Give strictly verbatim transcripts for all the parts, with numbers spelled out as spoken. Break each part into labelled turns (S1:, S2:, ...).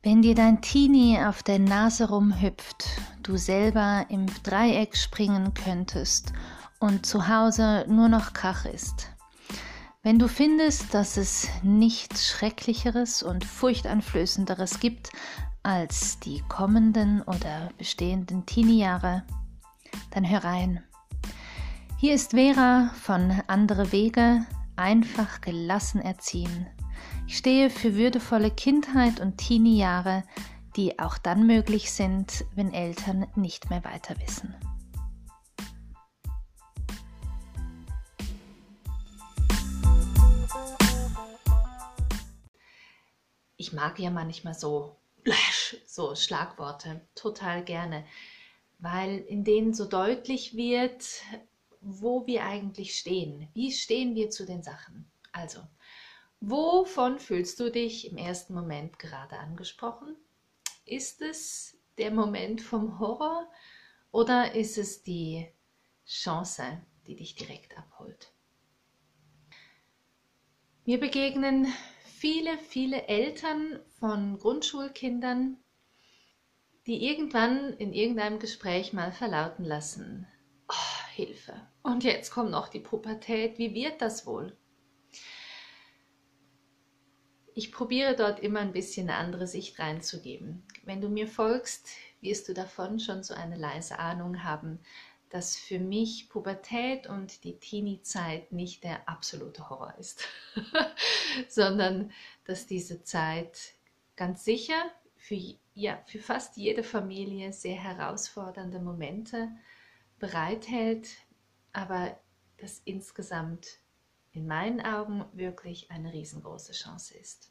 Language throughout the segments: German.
S1: Wenn dir dein Teenie auf der Nase rumhüpft, du selber im Dreieck springen könntest und zu Hause nur noch Krach ist. Wenn du findest, dass es nichts Schrecklicheres und Furchteinflößenderes gibt als die kommenden oder bestehenden Teenie-Jahre, dann hör rein. Hier ist Vera von Andere Wege, einfach gelassen erziehen. Ich stehe für würdevolle Kindheit und Teenie-Jahre, die auch dann möglich sind, wenn Eltern nicht mehr weiter wissen. Ich mag ja manchmal so, so Schlagworte total gerne, weil in denen so deutlich wird, wo wir eigentlich stehen. Wie stehen wir zu den Sachen? Also, wovon fühlst du dich im ersten Moment gerade angesprochen? Ist es der Moment vom Horror oder ist es die Chance, die dich direkt abholt? Mir begegnen viele, viele Eltern von Grundschulkindern, die irgendwann in irgendeinem Gespräch mal verlauten lassen: Oh, Hilfe! Und jetzt kommt noch die Pubertät, wie wird das wohl? Ich probiere dort immer ein bisschen eine andere Sicht reinzugeben. Wenn du mir folgst, wirst du davon schon so eine leise Ahnung haben, dass für mich Pubertät und die Teenie-Zeit nicht der absolute Horror ist, sondern dass diese Zeit ganz sicher für, ja, für fast jede Familie sehr herausfordernde Momente bereithält, aber dass insgesamt in meinen Augen wirklich eine riesengroße Chance ist.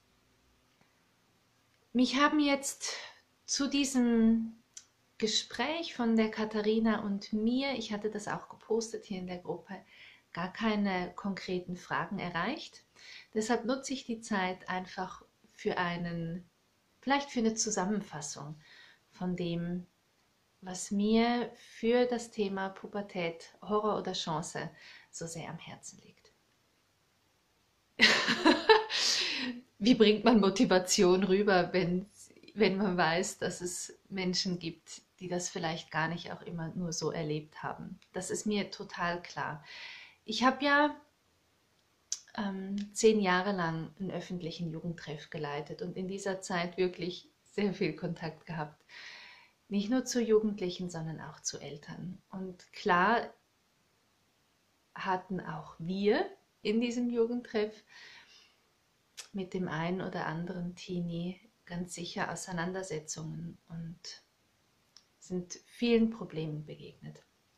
S1: Mich haben jetzt zu diesem Gespräch von der Katharina und mir, ich hatte das auch gepostet hier in der Gruppe, gar keine konkreten Fragen erreicht. Deshalb nutze ich die Zeit einfach für einen, vielleicht für eine Zusammenfassung von dem, was mir für das Thema Pubertät, Horror oder Chance so sehr am Herzen liegt. Wie bringt man Motivation rüber, wenn, wenn man weiß, dass es Menschen gibt, die das vielleicht gar nicht auch immer nur so erlebt haben? Das ist mir total klar. Ich habe ja ähm, zehn Jahre lang einen öffentlichen Jugendtreff geleitet und in dieser Zeit wirklich sehr viel Kontakt gehabt. Nicht nur zu Jugendlichen, sondern auch zu Eltern. Und klar hatten auch wir in diesem Jugendtreff mit dem einen oder anderen Teenie ganz sicher Auseinandersetzungen und sind vielen Problemen begegnet.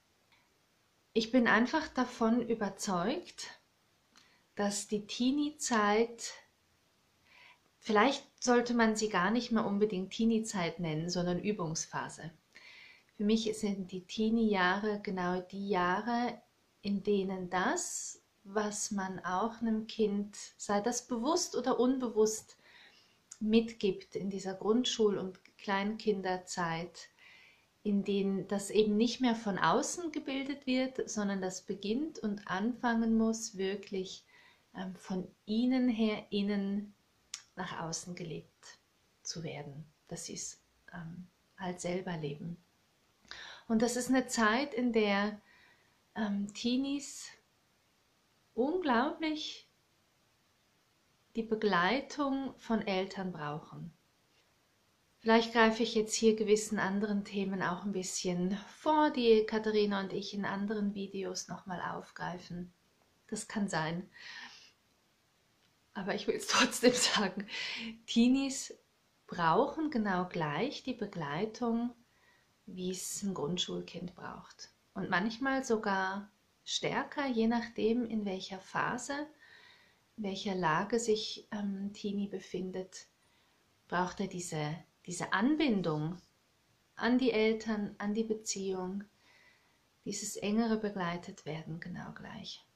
S1: Ich bin einfach davon überzeugt, dass die Teenie-Zeit, vielleicht sollte man sie gar nicht mehr unbedingt Teenie-Zeit nennen, sondern Übungsphase. Für mich sind die Teenie-Jahre genau die Jahre, in denen das, was man auch einem Kind, sei das bewusst oder unbewusst, mitgibt in dieser Grundschul- und Kleinkinderzeit, in denen das eben nicht mehr von außen gebildet wird, sondern das beginnt und anfangen muss, wirklich ähm, von innen her innen nach außen gelebt zu werden, dass sie es ähm, halt selber leben. Und das ist eine Zeit, in der ähm, Teenies unglaublich die Begleitung von Eltern brauchen. Vielleicht greife ich jetzt hier gewissen anderen Themen auch ein bisschen vor, die Katharina und ich in anderen Videos nochmal aufgreifen. Das kann sein. Aber ich will es trotzdem sagen, Teenies brauchen genau gleich die Begleitung, wie es ein Grundschulkind braucht. Und manchmal sogar stärker, je nachdem, in welcher Phase, in welcher Lage sich ähm, Teenie befindet, braucht er diese, diese Anbindung an die Eltern, an die Beziehung, dieses engere begleitet werden genau gleich.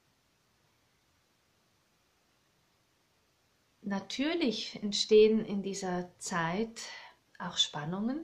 S1: Natürlich entstehen in dieser Zeit auch Spannungen.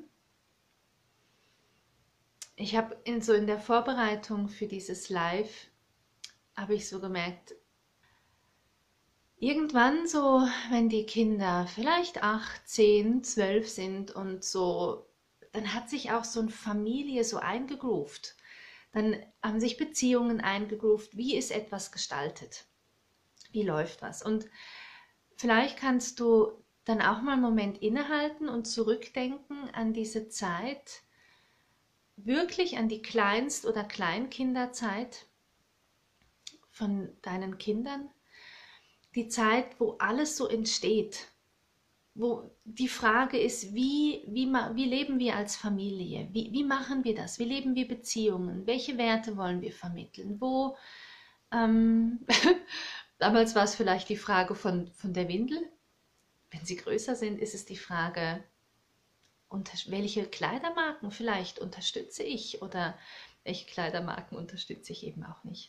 S1: Ich habe in, so in der Vorbereitung für dieses Live, habe ich so gemerkt, Irgendwann so, wenn die Kinder vielleicht acht, zehn, zwölf sind und so, dann hat sich auch so eine Familie so eingegroovt. Dann haben sich Beziehungen eingegroovt. Wie ist etwas gestaltet? Wie läuft was? Und vielleicht kannst du dann auch mal einen Moment innehalten und zurückdenken an diese Zeit, wirklich an die Kleinst- oder Kleinkinderzeit von deinen Kindern. Die Zeit, wo alles so entsteht, wo die Frage ist, wie, wie, wie leben wir als Familie? Wie, wie machen wir das? Wie leben wir Beziehungen? Welche Werte wollen wir vermitteln? Wo, ähm, damals war es vielleicht die Frage von, von der Windel. Wenn sie größer sind, ist es die Frage, unter, welche Kleidermarken vielleicht unterstütze ich oder welche Kleidermarken unterstütze ich eben auch nicht.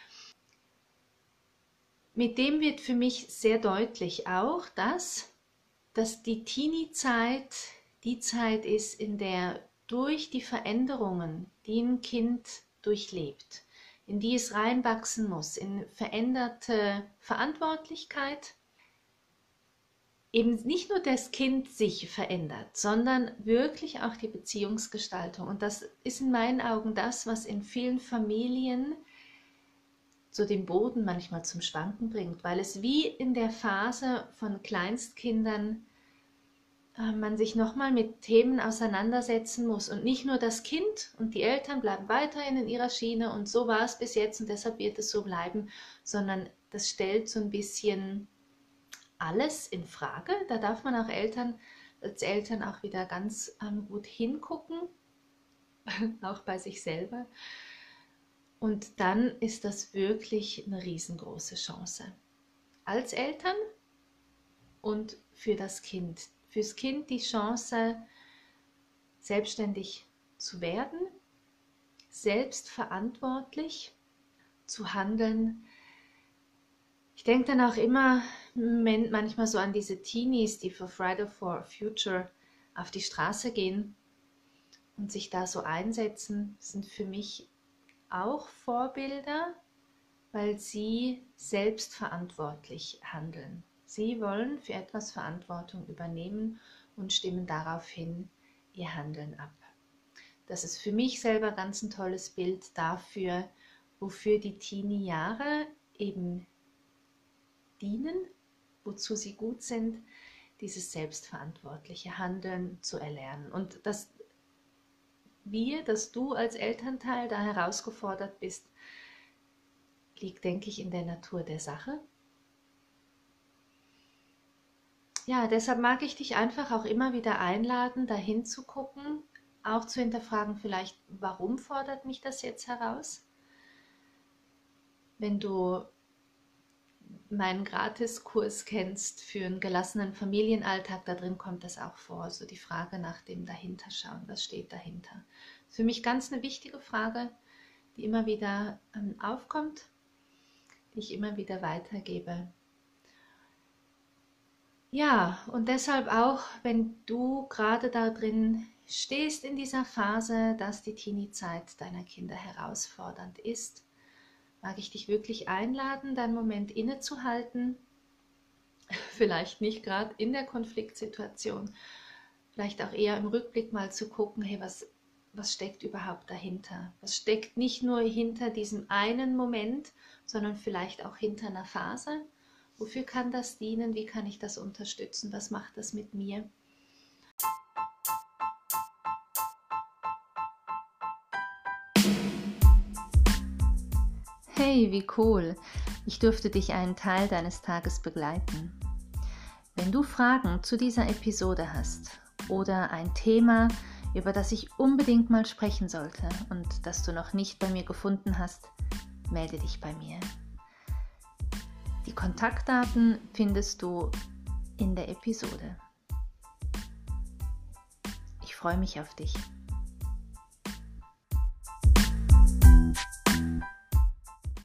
S1: Mit dem wird für mich sehr deutlich auch, dass, dass die Teenie-Zeit die Zeit ist, in der durch die Veränderungen, die ein Kind durchlebt, in die es reinwachsen muss, in veränderte Verantwortlichkeit, eben nicht nur das Kind sich verändert, sondern wirklich auch die Beziehungsgestaltung. Und das ist in meinen Augen das, was in vielen Familien so den Boden manchmal zum Schwanken bringt, weil es wie in der Phase von Kleinstkindern äh, man sich nochmal mit Themen auseinandersetzen muss und nicht nur das Kind und die Eltern bleiben weiterhin in ihrer Schiene und so war es bis jetzt und deshalb wird es so bleiben, sondern das stellt so ein bisschen alles in Frage. Da darf man auch Eltern, als Eltern auch wieder ganz ähm, gut hingucken, auch bei sich selber. Und dann ist das wirklich eine riesengroße Chance. Als Eltern und für das Kind. Fürs Kind die Chance, selbstständig zu werden, selbstverantwortlich zu handeln. Ich denke dann auch immer manchmal so an diese Teenies, die für Friday for Future auf die Straße gehen und sich da so einsetzen, sind für mich auch Vorbilder, weil sie selbstverantwortlich handeln. Sie wollen für etwas Verantwortung übernehmen und stimmen daraufhin ihr Handeln ab. Das ist für mich selber ganz ein tolles Bild dafür, wofür die Teenie-Jahre eben dienen, wozu sie gut sind, dieses selbstverantwortliche Handeln zu erlernen. Und dass wir, dass du als Elternteil da herausgefordert bist, liegt, denke ich, in der Natur der Sache. Ja, deshalb mag ich dich einfach auch immer wieder einladen, da hinzugucken, auch zu hinterfragen, vielleicht, warum fordert mich das jetzt heraus? Wenn du meinen Gratiskurs kennst für einen gelassenen Familienalltag, da drin kommt das auch vor, so die Frage nach dem Dahinterschauen, was steht dahinter. Das ist für mich ganz eine wichtige Frage, die immer wieder ähm, aufkommt, die ich immer wieder weitergebe. Ja, und deshalb auch, wenn du gerade da drin stehst in dieser Phase, dass die Teenie-Zeit deiner Kinder herausfordernd ist, mag ich dich wirklich einladen, deinen Moment innezuhalten, vielleicht nicht gerade in der Konfliktsituation, vielleicht auch eher im Rückblick mal zu gucken, hey, was, was steckt überhaupt dahinter? Was steckt nicht nur hinter diesem einen Moment, sondern vielleicht auch hinter einer Phase? Wofür kann das dienen? Wie kann ich das unterstützen? Was macht das mit mir? Hey, wie cool! Ich durfte dich einen Teil deines Tages begleiten. Wenn du Fragen zu dieser Episode hast oder ein Thema, über das ich unbedingt mal sprechen sollte und das du noch nicht bei mir gefunden hast, melde dich bei mir. Die Kontaktdaten findest du in der Episode. Ich freue mich auf dich.